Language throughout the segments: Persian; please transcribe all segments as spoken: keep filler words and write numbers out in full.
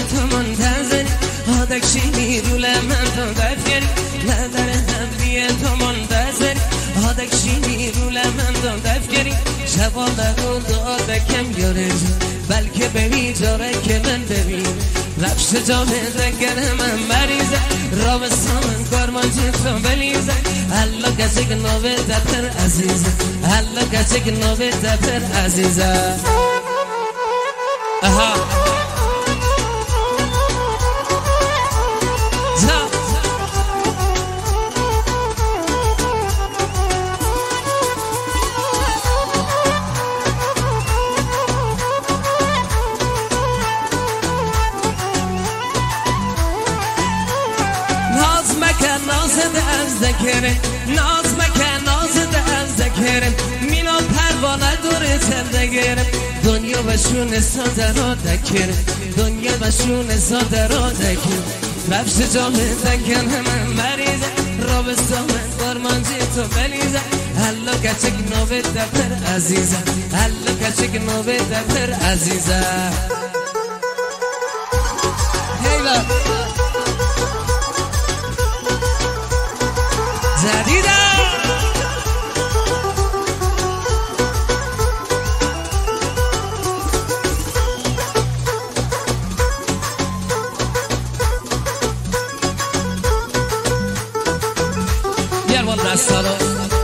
تو منتظری هادکشینی رول من تو دفگری لدر همیه تو منتظری هادکشینی رول من تو دفگری شبان دقل دعا دکم یارز بلکه ببی جاره که من ببین رفش جامعه دگر من مریضه را به سامن کارمانچی تو بلیزه حالا کسی که نوه دپر عزیزه حالا کسی که نوه دپر عزیزه اها ناز از ذکره ناز مکن ناز از ذکره مینا پروانه دور تندگره دنیا و شون ساده را دکره دنیا و شون ساده را دکره رفش جامعه دکن همه مریضه را به سامن دارمانجی تو بلیزه حالا کچک نوه دپر عزیزه حالا کچک نوه دپر عزیزه هیلا زدیده بیار بال دستا رو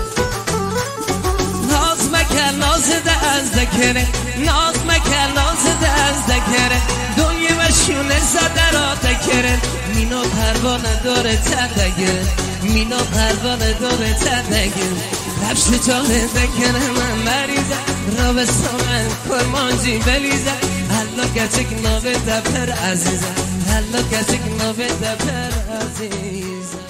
ناز مکن ناز ده از دکره ناز مکن ناز ده از دکره دنیا و شونه زده را دکره مینا پروانه داره تدگره مینا پروانه داره تدگیر رفش جامعه دکره من مریضه را به سامن کرمانجی بلیزه حالا کچک نوه دپر عزیزه حالا کچک نوه دپر عزیزه